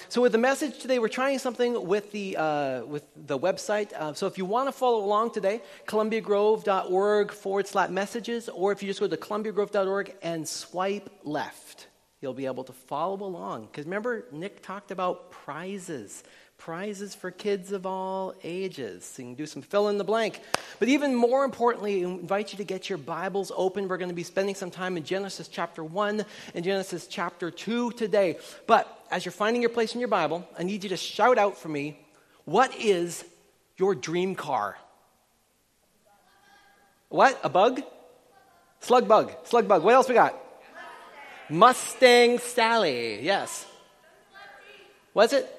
So with the message today, we're trying something with the website. So if you want to follow along today, columbiagrove.org/messages, or if you just go to columbiagrove.org and swipe left, you'll be able to follow along. Because remember, Nick talked about prizes for kids of all ages. So you can do some fill in the blank. But even more importantly, I invite you to get your Bibles open. We're going to be spending some time in Genesis chapter 1 and Genesis chapter 2 today. But as you're finding your place in your Bible, I need you to shout out for me, what is your dream car? What? A bug? Slug bug. What else we got? Mustang Sally. Yes. What's it?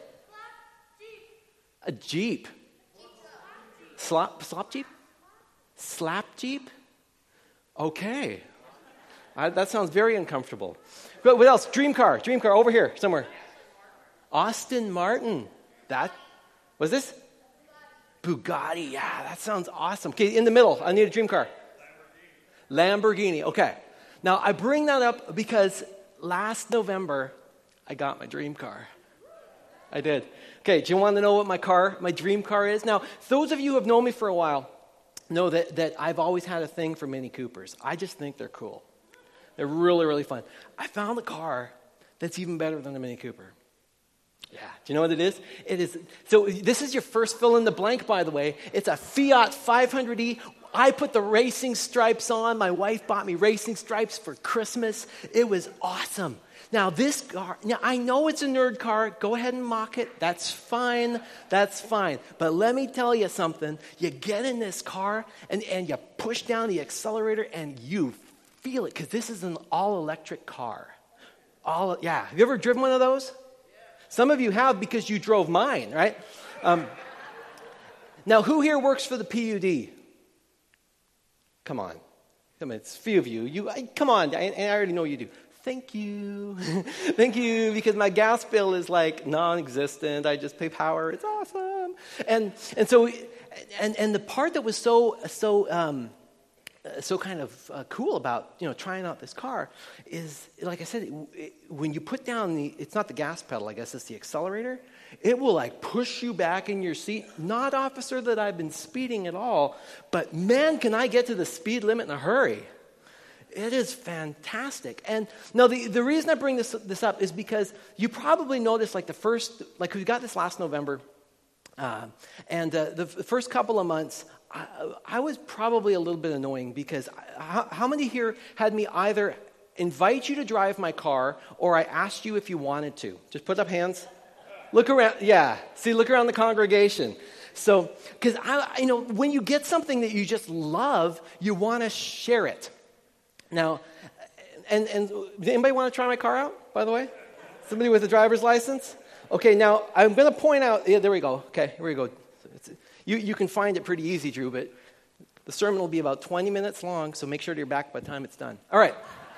A Jeep. Slop Jeep? Slap Jeep? Okay. That sounds very uncomfortable. But what else? Dream car over here somewhere. Aston Martin. That was this? Bugatti. Yeah, that sounds awesome. Okay, in the middle, I need a dream car. Lamborghini. Okay. Now, I bring that up because last November, I got my dream car. I did. Okay, do you want to know what my dream car is? Now, those of you who have known me for a while know that I've always had a thing for Mini Coopers. I just think they're cool. They're really, really fun. I found a car that's even better than a Mini Cooper. Yeah, do you know what it is? It is. So this is your first fill in the blank, by the way. It's a Fiat 500e. I put the racing stripes on. My wife bought me racing stripes for Christmas. It was awesome. Now, this car, I know it's a nerd car. Go ahead and mock it. That's fine. But let me tell you something. You get in this car, and you push down the accelerator, and you feel it, because this is an all-electric car. Have you ever driven one of those? Yeah. Some of you have, because you drove mine, right? Now, who here works for the PUD? Come on, it's a few of you. Come on, I already know you do. Thank you, because my gas bill is like non-existent. I just pay power. It's awesome, and so the part that was so kind of cool about trying out this car is, like I said, when you put down it's not the gas pedal, I guess it's the accelerator. It will like push you back in your seat. Not, officer, that I've been speeding at all, but man, can I get to the speed limit in a hurry. It is fantastic. And now the reason I bring this up is because you probably noticed we got this last November, and the first couple of months, I was probably a little bit annoying, because how many here had me either invite you to drive my car or I asked you if you wanted to? Just put up hands. Look around. Yeah. See, look around the congregation. So, because when you get something that you just love, you want to share it. Now, and does anybody want to try my car out, by the way? Somebody with a driver's license? Okay, now, I'm going to point out, yeah, there we go. Okay, here we go. You can find it pretty easy, Drew, but the sermon will be about 20 minutes long, so make sure you're back by the time it's done. All right.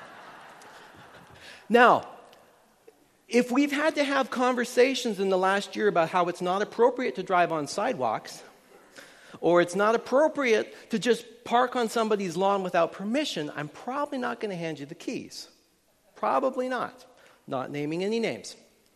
Now, if we've had to have conversations in the last year about how it's not appropriate to drive on sidewalks, or it's not appropriate to just park on somebody's lawn without permission, I'm probably not going to hand you the keys. Probably not. Not naming any names.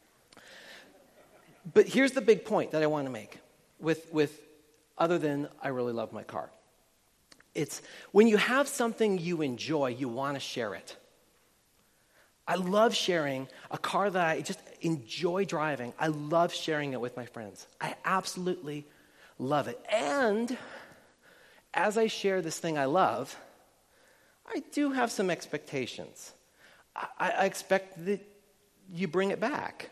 But here's the big point that I want to make with other than I really love my car. It's when you have something you enjoy, you want to share it. I love sharing a car that I just enjoy driving. I love sharing it with my friends. I absolutely love it. And as I share this thing I love, I do have some expectations. I expect that you bring it back.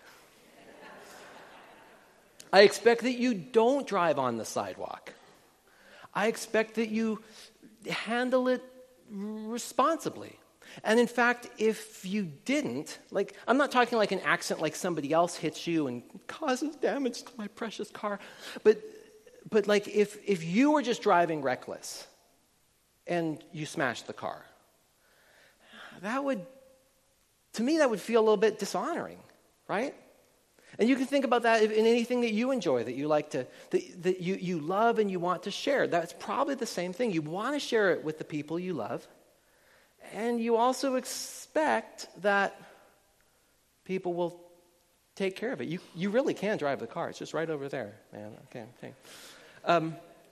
I expect that you don't drive on the sidewalk. I expect that you handle it responsibly. And in fact, if you didn't, I'm not talking like an accident like somebody else hits you and causes damage to my precious car, but like if you were just driving reckless and you smashed the car, that would feel a little bit dishonoring, right? And you can think about that in anything that you enjoy, that you like to, that you love and you want to share. That's probably the same thing. You want to share it with the people you love, and you also expect that people will take care of it. You really can drive the car. It's just right over there, man. Okay.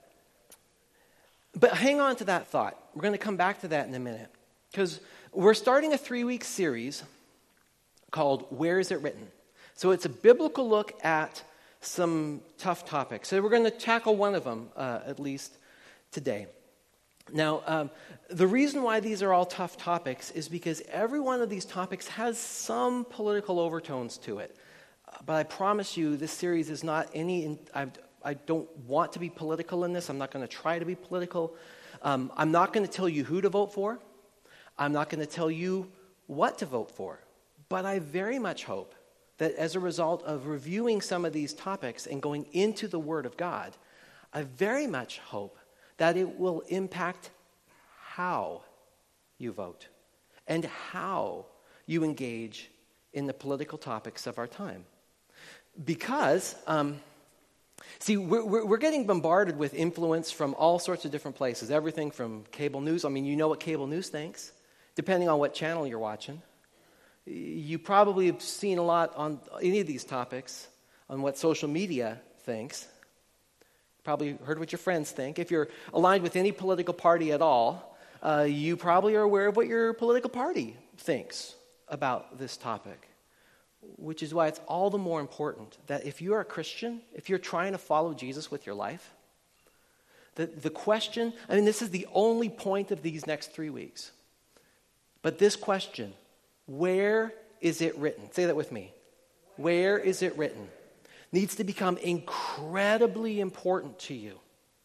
But hang on to that thought. We're going to come back to that in a minute. Because we're starting a 3-week series called Where Is It Written? So it's a biblical look at some tough topics. So we're going to tackle one of them, at least today. Now, the reason why these are all tough topics is because every one of these topics has some political overtones to it. But I promise you, this series is not any... I don't want to be political in this. I'm not going to try to be political. I'm not going to tell you who to vote for. I'm not going to tell you what to vote for. But I very much hope that as a result of reviewing some of these topics and going into the Word of God, I very much hope that it will impact how you vote and how you engage in the political topics of our time. Because... see, we're getting bombarded with influence from all sorts of different places. Everything from cable news. I mean, you know what cable news thinks, depending on what channel you're watching. You probably have seen a lot on any of these topics on what social media thinks. Probably heard what your friends think. If you're aligned with any political party at all, you probably are aware of what your political party thinks about this topic. Which is why it's all the more important that if you are a Christian, if you're trying to follow Jesus with your life, the question, I mean, this is the only point of these next 3 weeks. But this question, where is it written? Say that with me. Where is it written? Needs to become incredibly important to you.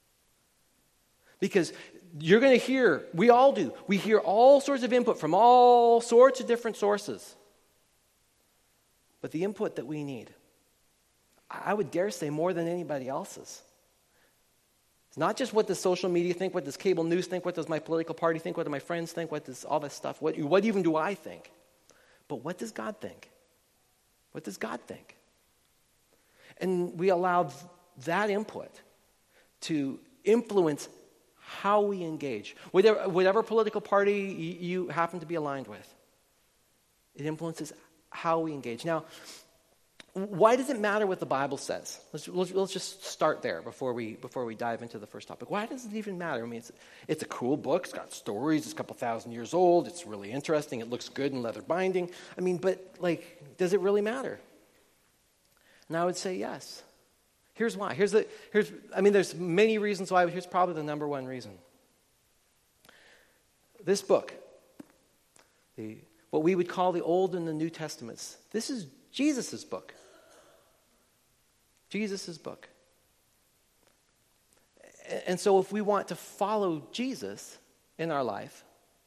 Because you're going to hear, we all do, we hear all sorts of input from all sorts of different sources. But the input that we need, I would dare say more than anybody else's. It's not just what does social media think, what does cable news think, what does my political party think, what do my friends think, what does all this stuff, what even do I think? But what does God think? What does God think? And we allowed that input to influence how we engage. Whatever political party you happen to be aligned with, it influences how we engage. Now, why does it matter what the Bible says? Let's just start there before we dive into the first topic. Why does it even matter? I mean, it's a cool book. It's got stories. It's a couple thousand years old. It's really interesting. It looks good in leather binding. I mean, but does it really matter? And I would say yes. Here's why. There's many reasons why, but here's probably the number one reason. This book, what we would call the Old and the New Testaments. This is Jesus' book. Jesus' book. And so if we want to follow Jesus in our life,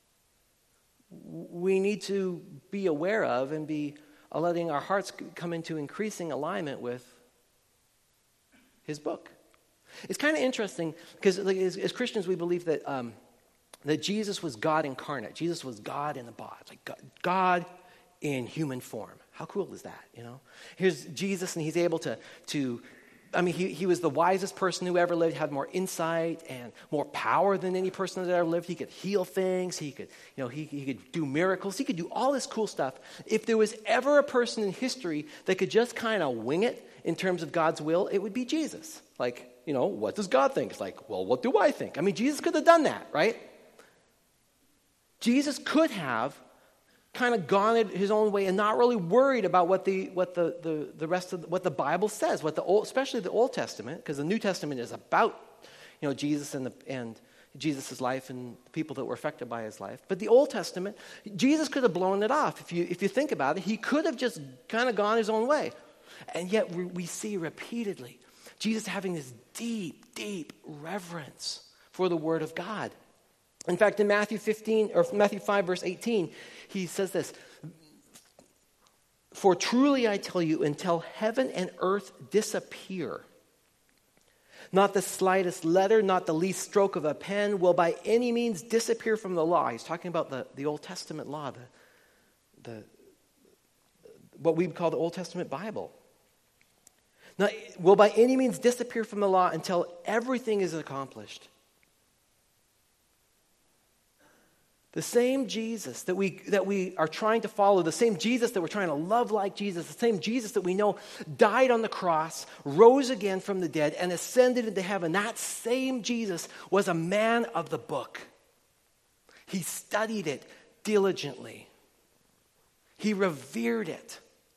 we need to be aware of and be letting our hearts come into increasing alignment with his book. It's kind of interesting because as Christians we believe that that Jesus was God incarnate. Jesus was God in the body, like God in human form. How cool is that, you know? Here's Jesus, and he's able to he was the wisest person who ever lived, had more insight and more power than any person that ever lived. He could heal things. He could do miracles. He could do all this cool stuff. If there was ever a person in history that could just kind of wing it in terms of God's will, it would be Jesus. What does God think? It's like, well, what do I think? I mean, Jesus could have done that, right? Jesus could have kind of gone it his own way and not really worried about what the rest of what the Bible says, especially the Old Testament, because the New Testament is about Jesus and Jesus' life and the people that were affected by his life. But the Old Testament, Jesus could have blown it off. If you think about it, he could have just kind of gone his own way, and yet we see repeatedly Jesus having this deep, deep reverence for the Word of God. In fact, in Matthew 5, verse 18, he says this, "For truly I tell you, until heaven and earth disappear, not the slightest letter, not the least stroke of a pen will by any means disappear from the law." He's talking about the Old Testament law, what we would call the Old Testament Bible. "Not, will by any means disappear from the law until everything is accomplished." The same Jesus that we are trying to follow, the same Jesus that we're trying to love like Jesus, the same Jesus that we know died on the cross, rose again from the dead, and ascended into heaven, that same Jesus was a man of the book. He studied it diligently. He revered it.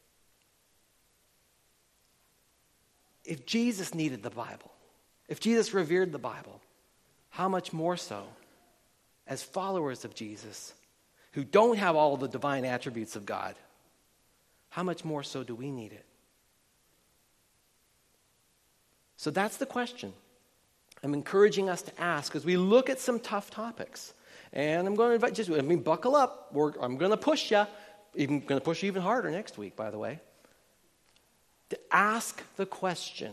If Jesus needed the Bible, if Jesus revered the Bible, how much more so as followers of Jesus who don't have all the divine attributes of God, how much more so do we need it? So that's the question I'm encouraging us to ask as we look at some tough topics. And I'm going to invite buckle up. I'm going to push you. I'm going to push you even harder next week, by the way. To ask the question,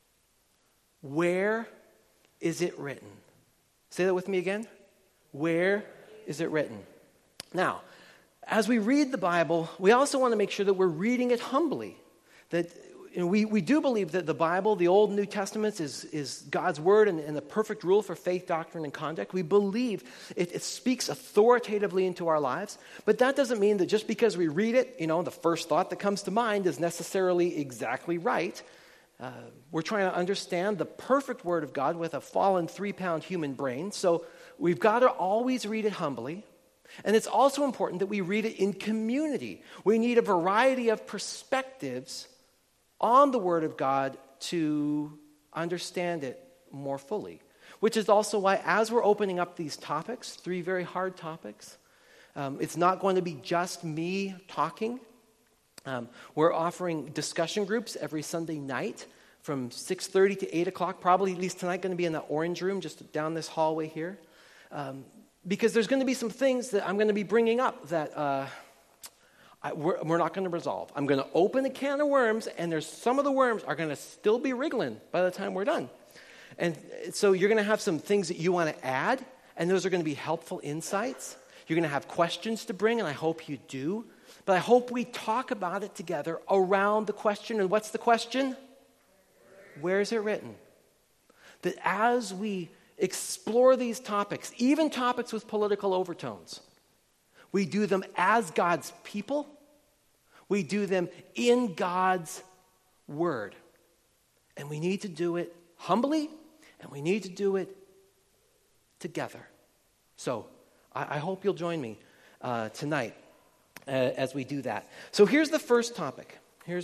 where is it written? Say that with me again. Where is it written? Now, as we read the Bible, we also want to make sure that we're reading it humbly. That we do believe that the Bible, the Old and New Testaments, is God's Word and the perfect rule for faith, doctrine, and conduct. We believe it speaks authoritatively into our lives. But that doesn't mean that just because we read it, the first thought that comes to mind is necessarily exactly right. We're trying to understand the perfect Word of God with a fallen 3-pound human brain. So we've got to always read it humbly. And it's also important that we read it in community. We need a variety of perspectives on the Word of God to understand it more fully. Which is also why, as we're opening up these topics, 3 very hard topics, it's not going to be just me talking. We're offering discussion groups every Sunday night from 6:30 to 8 o'clock, probably at least tonight going to be in the orange room just down this hallway here. Because there's going to be some things that I'm going to be bringing up that we're not going to resolve. I'm going to open a can of worms, and there's some of the worms are going to still be wriggling by the time we're done. And so you're going to have some things that you want to add, and those are going to be helpful insights. You're going to have questions to bring, and I hope you do. But I hope we talk about it together around the question. And what's the question? Where is it written? That as we explore these topics, even topics with political overtones, we do them as God's people. We do them in God's Word. And we need to do it humbly, and we need to do it together. So I hope you'll join me tonight as we do that. So here's the first topic.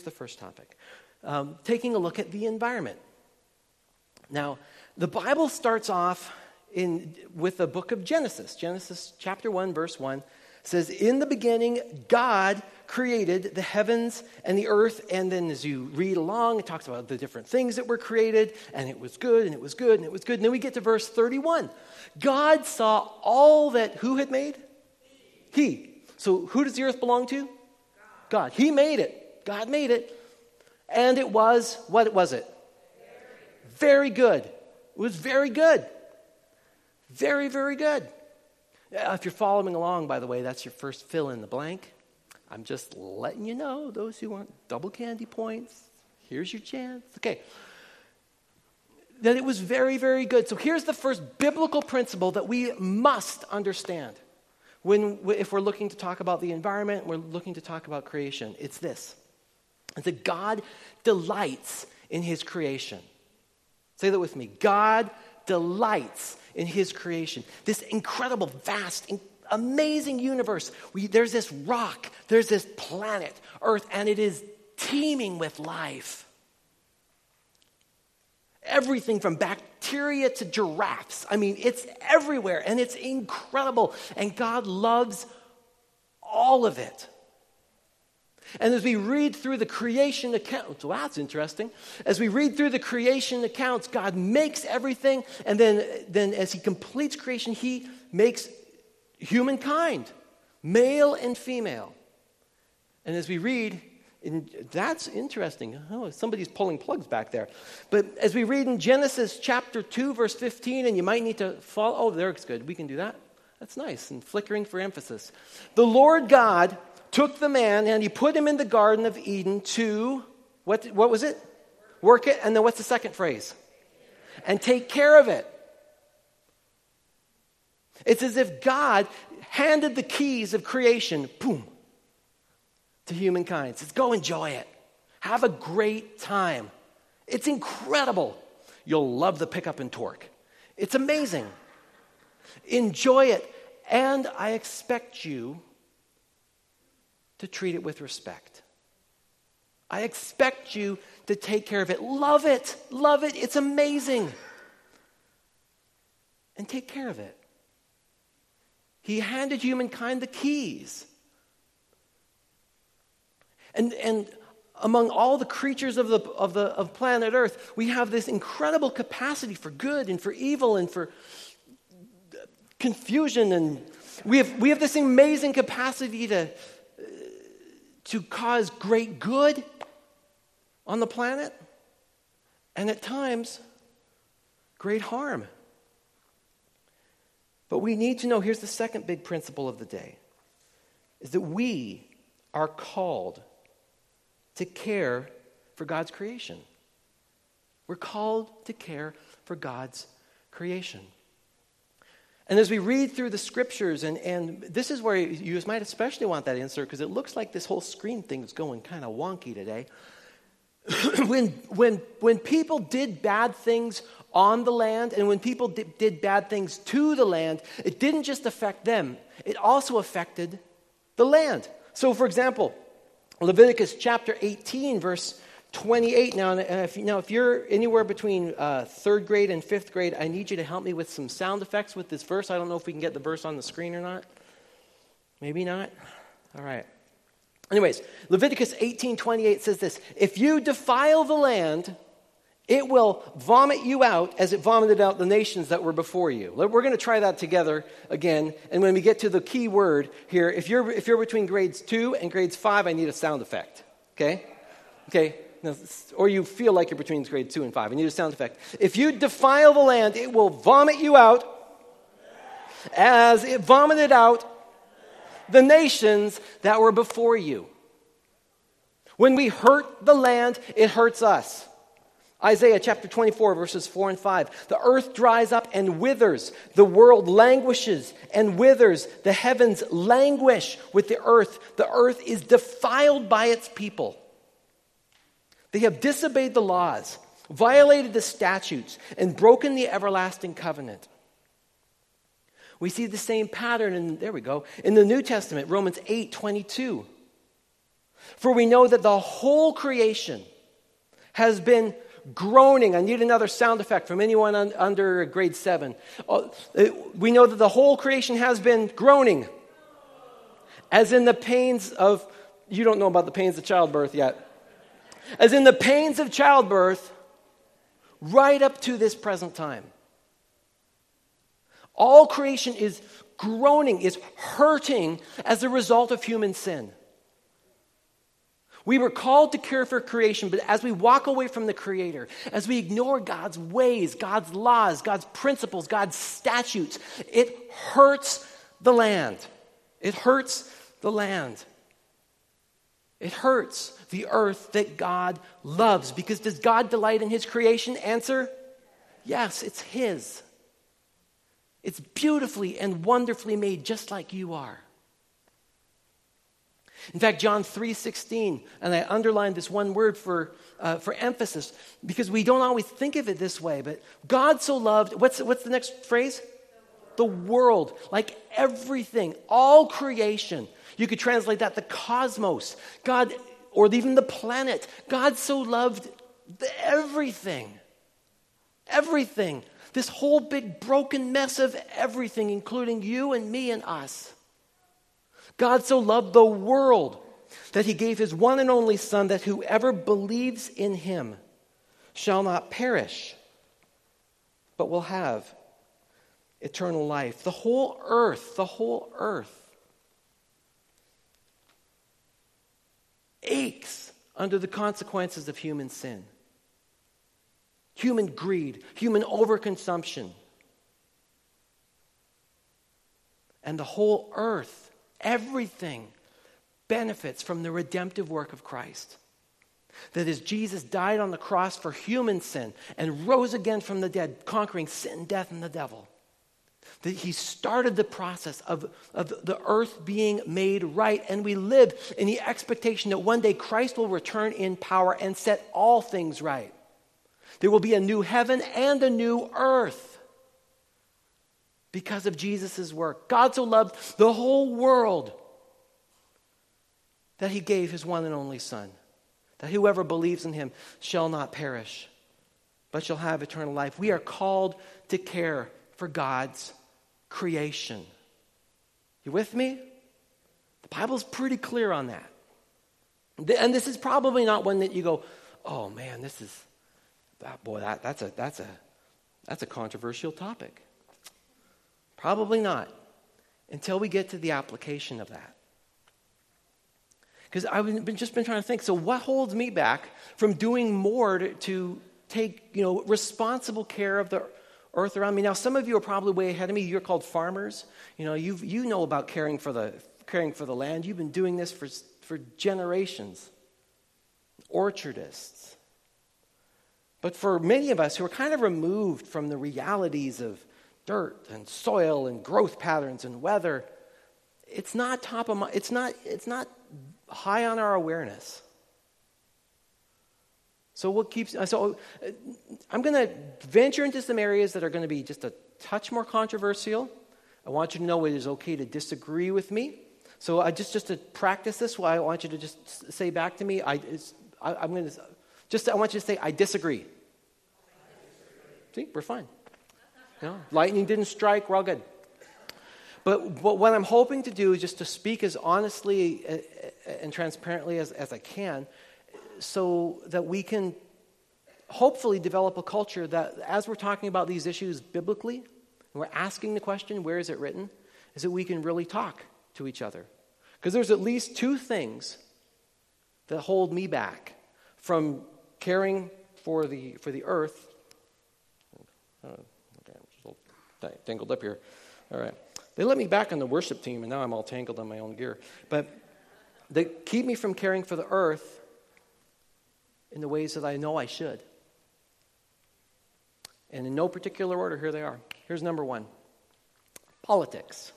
Taking a look at the environment. Now, the Bible starts off with the book of Genesis. Genesis chapter 1, verse 1 says, "In the beginning, God created the heavens and the earth." And then as you read along, it talks about the different things that were created, and it was good, and it was good, and it was good. And then we get to verse 31. God saw all that who had made? He. So who does the earth belong to? God. He made it. God made it. And it was, what was it? Very good. It was very good. Very, very good. If you're following along, by the way, that's your first fill in the blank. I'm just letting you know, those who want double candy points, here's your chance. Okay. That it was very, very good. So here's the first biblical principle that we must understand. If we're looking to talk about the environment, we're looking to talk about creation, it's this. It's that God delights in His creation. Say that with me. God delights in His creation. This incredible, vast, amazing universe. There's this rock, there's this planet, Earth, and it is teeming with life. Everything from bacteria to giraffes. I mean, it's everywhere, and it's incredible. And God loves all of it. And as we read through the creation accounts, well, that's interesting. As we read through the creation accounts, God makes everything, and then as He completes creation, He makes humankind, male and female. And as we read, that's interesting. Oh, somebody's pulling plugs back there. But as we read in Genesis chapter 2, verse 15, and you might need to follow. Oh, there's good. We can do that. That's nice and flickering for emphasis. The Lord God took the man and He put him in the Garden of Eden to, what was it? Work it. And then what's the second phrase? And take care of it. It's as if God handed the keys of creation, boom, to humankind. Says, go enjoy it. Have a great time. It's incredible. You'll love the pickup and torque. It's amazing. Enjoy it. And I expect you to treat it with respect. I expect you to take care of it. Love it. Love it. It's amazing. And take care of it. He handed humankind the keys. And among all the creatures of planet Earth, we have this incredible capacity for good and for evil and for confusion, and we have this amazing capacity to cause great good on the planet, and at times great harm. But we need to know, here's the second big principle of the day, is that we are called to care for God's creation. We're called to care for God's creation. And as we read through the scriptures, and this is where you might especially want that insert, because it looks like this whole screen thing is going kind of wonky today. When people did bad things on the land, and when people did bad things to the land, it didn't just affect them, it also affected the land. So for example, Leviticus chapter 18, verse 28. Now, if you're anywhere between third grade and fifth grade, I need you to help me with some sound effects with this verse. I don't know if we can get the verse on the screen or not. Maybe not. All right. Anyways, Leviticus 18:28 says this: if you defile the land, it will vomit you out as it vomited out the nations that were before you. We're going to try that together again. And when we get to the key word here, if you're between grades 2 and grades 5, I need a sound effect. Okay? Okay. Now, or you feel like you're between grades 2 and 5. I need a sound effect. If you defile the land, it will vomit you out as it vomited out the nations that were before you. When we hurt the land, it hurts us. Isaiah chapter 24, verses 4 and 5. The earth dries up and withers. The world languishes and withers. The heavens languish with the earth. The earth is defiled by its people. They have disobeyed the laws, violated the statutes, and broken the everlasting covenant. We see the same pattern in the New Testament, Romans 8:22. For we know that the whole creation has been groaning. I need another sound effect from anyone under grade 7. We know that the whole creation has been groaning, as in the pains of, you don't know about the pains of childbirth yet, as in the pains of childbirth right up to this present time. All creation is groaning, is hurting as a result of human sin. We were called to care for creation, but as we walk away from the Creator, as we ignore God's ways, God's laws, God's principles, God's statutes, it hurts the land. It hurts the land. It hurts the earth that God loves. Because does God delight in His creation? Answer, yes, it's His. It's beautifully and wonderfully made, just like you are. In fact, John 3:16, and I underlined this one word for emphasis, because we don't always think of it this way, but God so loved, what's the next phrase? The world, like everything, all creation. You could translate that the cosmos, God, or even the planet. God so loved everything. Everything. This whole big broken mess of everything, including you and me and us. God so loved the world that He gave His one and only Son, that whoever believes in Him shall not perish, but will have eternal life. The whole earth aches under the consequences of human sin. Human greed, human overconsumption. And the whole earth, everything, benefits from the redemptive work of Christ. That as Jesus died on the cross for human sin and rose again from the dead, conquering sin, death, and the devil, That he started the process of the earth being made right, and we live in the expectation that one day Christ will return in power and set all things right. There will be a new heaven and a new earth because of Jesus' work. God so loved the whole world that he gave his one and only Son, that whoever believes in him shall not perish, but shall have eternal life. We are called to care for God's creation. You with me? The Bible's pretty clear on that. And this is probably not one that you go, oh man, that's a controversial topic. Probably not, until we get to the application of that. Because I've just been trying to think, so what holds me back from doing more to take, responsible care of the earth around me? Now, some of you are probably way ahead of me. You're called farmers. You know about caring for the land. You've been doing this for generations. Orchardists. But for many of us who are kind of removed from the realities of dirt and soil and growth patterns and weather, it's not top of mind. It's not high on our awareness. So I'm going to venture into some areas that are going to be just a touch more controversial. I want you to know it is okay to disagree with me. So just to practice this, I want you to just say back to me. I want you to say, I disagree. See, we're fine. Lightning didn't strike. We're all good. But what I'm hoping to do is just to speak as honestly and transparently as I can, so that we can hopefully develop a culture that, as we're talking about these issues biblically, and we're asking the question, where is it written, is that we can really talk to each other. Because there's at least two things that hold me back from caring for the earth. Okay, I'm just a little tangled up here. All right. They let me back on the worship team, and now I'm all tangled on my own gear. But they keep me from caring for the earth in the ways that I know I should. And in no particular order, here they are. Here's number one. Politics.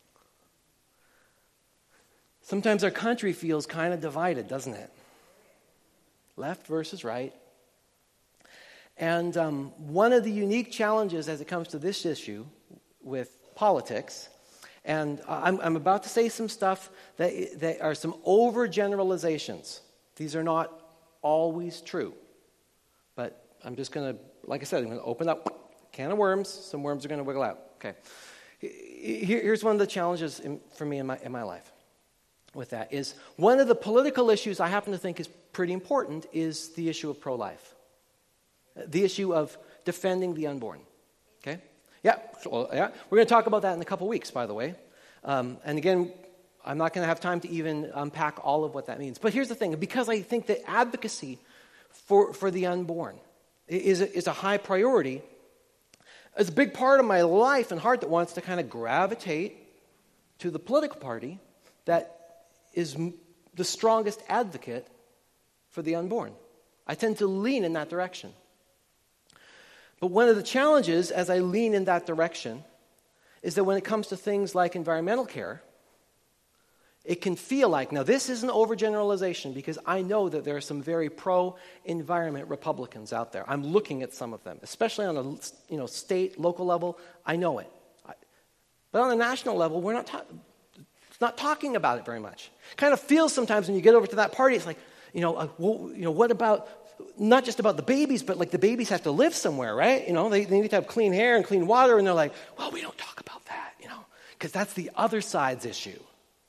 Sometimes our country feels kind of divided, doesn't it? Left versus right. And one of the unique challenges as it comes to this issue with politics, and I'm about to say some stuff that are some overgeneralizations. These are not always true. But I'm just going to, like I said, I'm going to open up a can of worms. Some worms are going to wiggle out. Okay. Here's one of the challenges for me in my life with that is one of the political issues I happen to think is pretty important is the issue of pro-life. The issue of defending the unborn. Okay? Yeah. We're going to talk about that in a couple weeks, by the way. And again, I'm not going to have time to even unpack all of what that means. But here's the thing. Because I think that advocacy for the unborn is a high priority, it's a big part of my life and heart that wants to kind of gravitate to the political party that is the strongest advocate for the unborn. I tend to lean in that direction. But one of the challenges as I lean in that direction is that when it comes to things like environmental care, it can feel like, now this is an overgeneralization because I know that there are some very pro-environment Republicans out there. I'm looking at some of them, especially on a state, local level. I know it. But on a national level, we're not talking about it very much. It kind of feels sometimes when you get over to that party, it's like, what about, not just about the babies, but like the babies have to live somewhere, right? They need to have clean air and clean water, and they're like, well, we don't talk about that, because that's the other side's issue.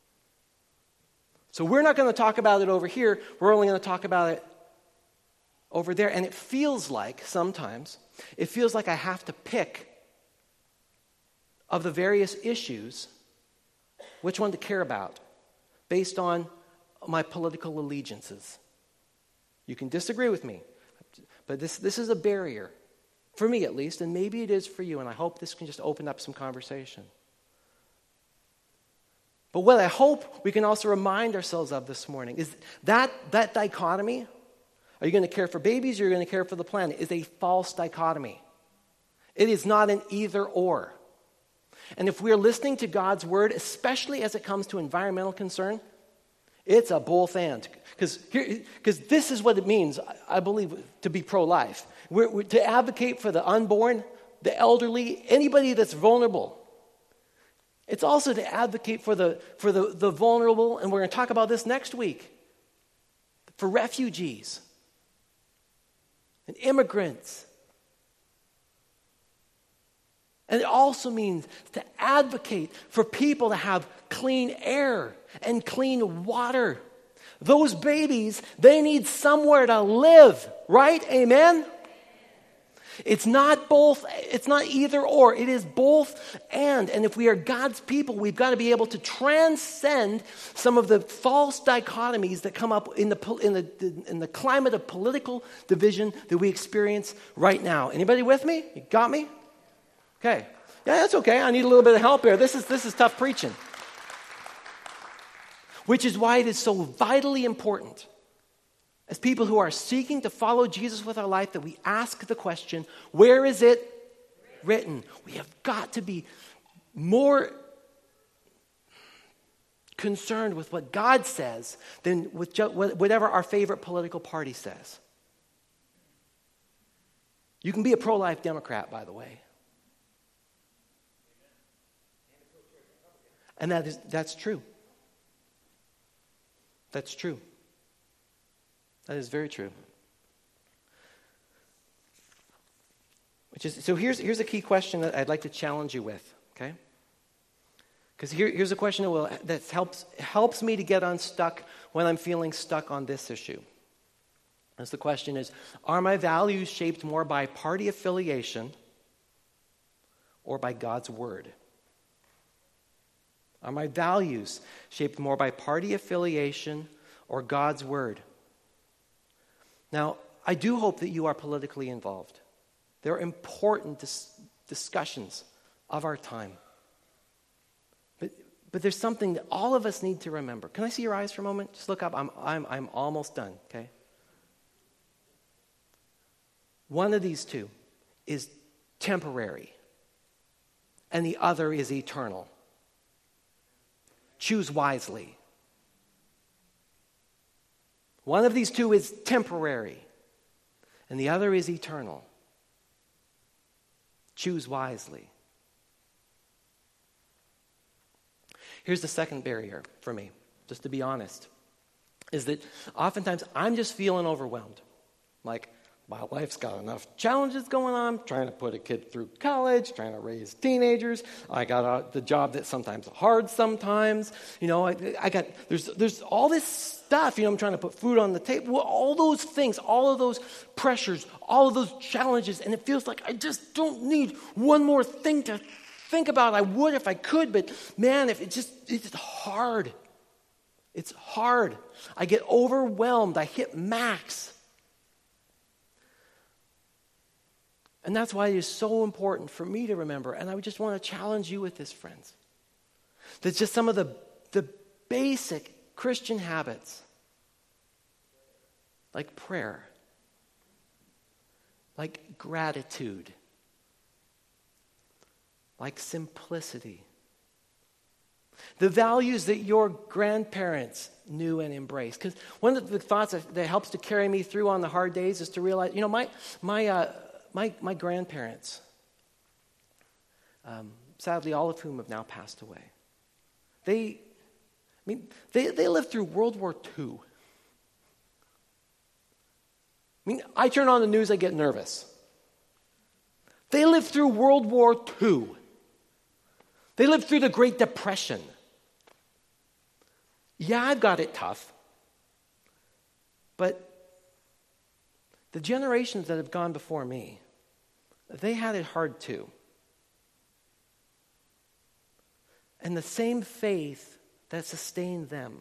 So we're not going to talk about it over here. We're only going to talk about it over there. And it feels like I have to pick of the various issues which one to care about based on my political allegiances. You can disagree with me, but this is a barrier, for me at least, and maybe it is for you, and I hope this can just open up some conversation. But what I hope we can also remind ourselves of this morning is that dichotomy, are you going to care for babies or are you going to care for the planet, is a false dichotomy. It is not an either or. And if we're listening to God's word, especially as it comes to environmental concern, it's a both and. Because this is what it means, I believe, to be pro-life. We're to advocate for the unborn, the elderly, anybody that's vulnerable. It's also to advocate for the vulnerable, and we're going to talk about this next week, for refugees and immigrants. And it also means to advocate for people to have clean air and clean water. Those babies, they need somewhere to live, right? Amen? It's not both, it's not either or, it is both and. And if we are God's people, we've got to be able to transcend some of the false dichotomies that come up in the climate of political division that we experience right now. Anybody with me? You got me? Okay. Yeah, that's okay. I need a little bit of help here. This is tough preaching. Which is why it is so vitally important, as people who are seeking to follow Jesus with our life, that we ask the question, where is it written? We have got to be more concerned with what God says than with whatever our favorite political party says. You can be a pro-life Democrat, by the way. And that's true. That's true. That is very true. So here's a key question that I'd like to challenge you with, okay? Because here's a question that helps me to get unstuck when I'm feeling stuck on this issue. As the question is, are my values shaped more by party affiliation or by God's word? Are my values shaped more by party affiliation or God's word? Now, I do hope that you are politically involved. They're important discussions of our time. But there's something that all of us need to remember. Can I see your eyes for a moment? Just look up. I'm almost done, okay? One of these two is temporary, and the other is eternal. Choose wisely. One of these two is temporary, and the other is eternal. Choose wisely. Here's the second barrier for me, just to be honest, is that oftentimes I'm just feeling overwhelmed. Like, my life's got enough challenges going on, trying to put a kid through college, trying to raise teenagers. I got the job that's sometimes hard sometimes. You know, there's all this stuff, you know, I'm trying to put food on the table, all those things, all of those pressures, all of those challenges, and it feels like I just don't need one more thing to think about. I would if I could, but man, it's hard. It's hard. I get overwhelmed. I hit max. And that's why it is so important for me to remember, and I just want to challenge you with this, friends, that just some of the basic Christian habits, like prayer, like gratitude, like simplicity, the values that your grandparents knew and embraced. Because one of the thoughts that helps to carry me through on the hard days is to realize, you know, my grandparents, sadly, all of whom have now passed away, they lived through World War II. I mean, I turn on the news, I get nervous. They lived through World War II. They lived through the Great Depression. Yeah, I've got it tough. But the generations that have gone before me, they had it hard too. And the same faith that sustained them,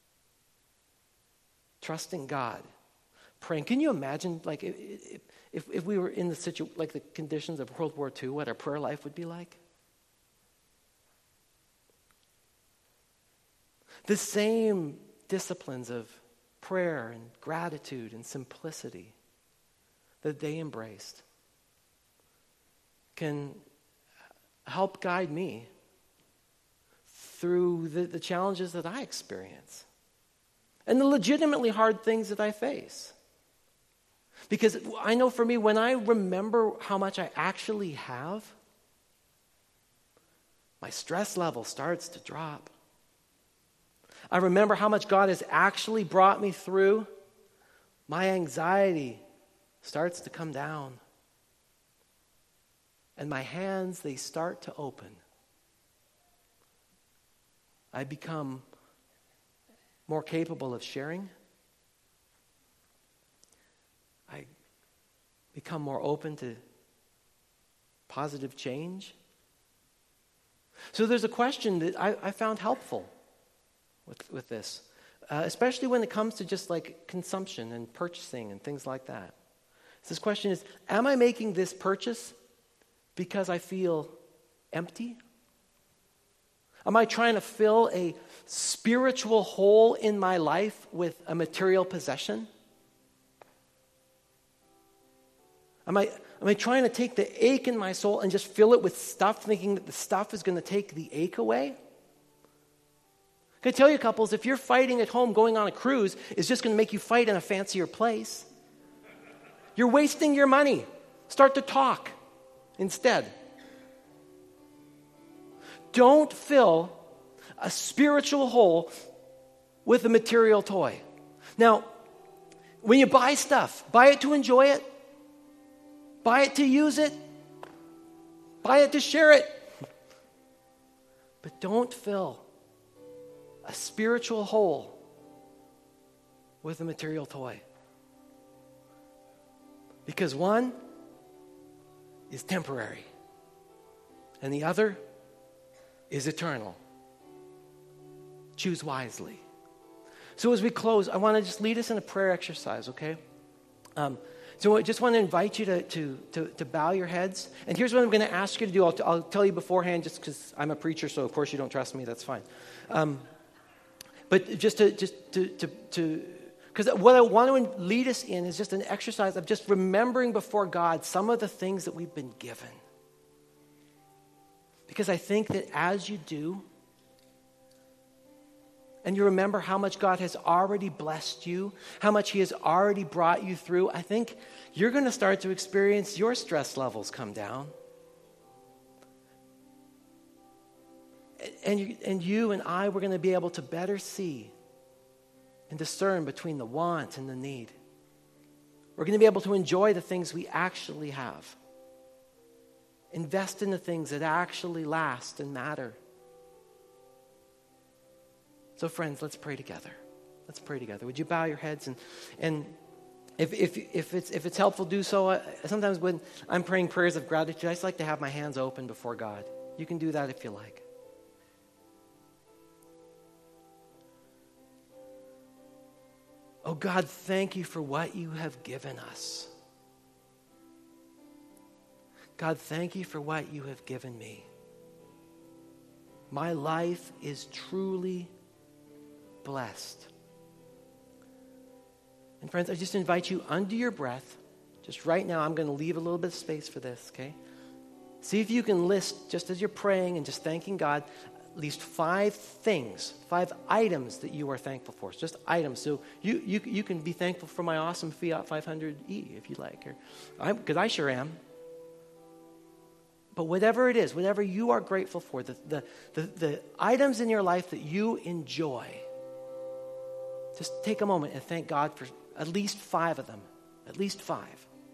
trusting God, praying. Can you imagine, like, if we were in the conditions of World War II, what our prayer life would be like? The same disciplines of prayer and gratitude and simplicity that they embraced can help guide me through the challenges that I experience and the legitimately hard things that I face. Because I know for me, when I remember how much I actually have, my stress level starts to drop. I remember how much God has actually brought me through, my anxiety starts to come down. And my hands, they start to open. I become more capable of sharing. I become more open to positive change. So there's a question that I found helpful with this, especially when it comes to just like consumption and purchasing and things like that. So this question is, am I making this purchase because I feel empty? Am I trying to fill a spiritual hole in my life with a material possession? Am I trying to take the ache in my soul and just fill it with stuff, thinking that the stuff is going to take the ache away? Can I tell you, couples, if you're fighting at home, going on a cruise is just going to make you fight in a fancier place. You're wasting your money. Start to talk instead. Don't fill a spiritual hole with a material toy. Now, when you buy stuff, buy it to enjoy it. Buy it to use it. Buy it to share it. But don't fill a spiritual hole with a material toy. Because one is temporary and the other is eternal. Choose wisely. So as we close, I want to just lead us in a prayer exercise, okay? So I just want to invite you to bow your heads. And here's what I'm going to ask you to do. I'll tell you beforehand just because I'm a preacher, so of course you don't trust me, that's fine. But because what I want to lead us in is just an exercise of just remembering before God some of the things that we've been given. Because I think that as you do, and you remember how much God has already blessed you, how much He has already brought you through, I think you're going to start to experience your stress levels come down. And you and I, we're going to be able to better see and discern between the want and the need. We're going to be able to enjoy the things we actually have. Invest in the things that actually last and matter. So friends, let's pray together. Let's pray together. Would you bow your heads and if it's helpful, do so. Sometimes when I'm praying prayers of gratitude, I just like to have my hands open before God. You can do that if you like. Oh God, thank you for what you have given us. God, thank you for what you have given me. My life is truly blessed. And friends, I just invite you under your breath, just right now, I'm going to leave a little bit of space for this, okay? See if you can list, just as you're praying and just thanking God, at least 5 things, 5 items that you are thankful for. It's just items. So you can be thankful for my awesome Fiat 500e if you like, because I sure am. But whatever it is, whatever you are grateful for, the items in your life that you enjoy, just take a moment and thank God for at least 5 of them. At least 5.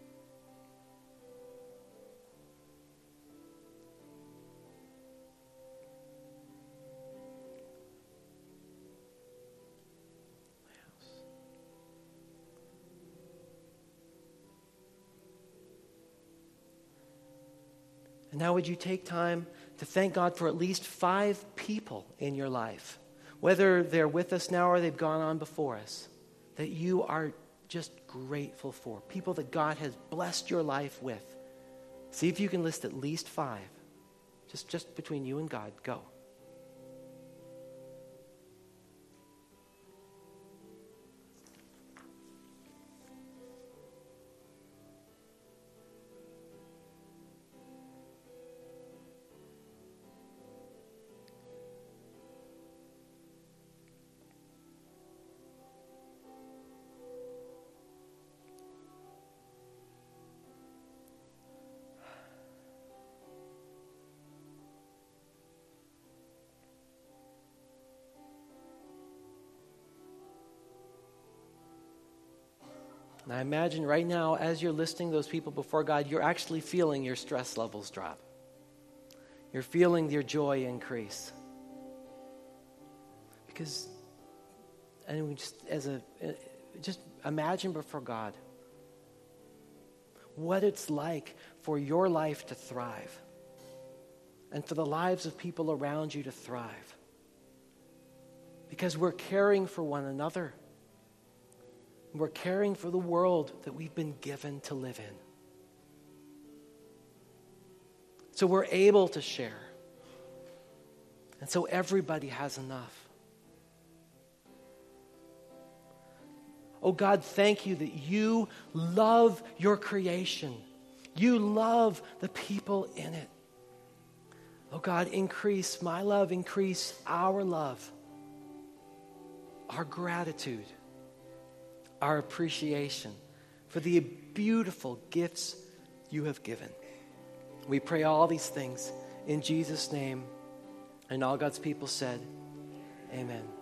And now would you take time to thank God for at least 5 people in your life, whether they're with us now or they've gone on before us, that you are just grateful for, people that God has blessed your life with. See if you can list at least 5, just between you and God. Go. And I imagine right now, as you're listing those people before God, you're actually feeling your stress levels drop. You're feeling your joy increase. Because, and we just imagine before God what it's like for your life to thrive and for the lives of people around you to thrive. Because we're caring for one another. We're caring for the world that we've been given to live in. So we're able to share. And so everybody has enough. Oh God, thank you that you love your creation. You love the people in it. Oh God, increase my love, increase our love, our gratitude, our appreciation for the beautiful gifts you have given. We pray all these things in Jesus' name. And all God's people said, amen.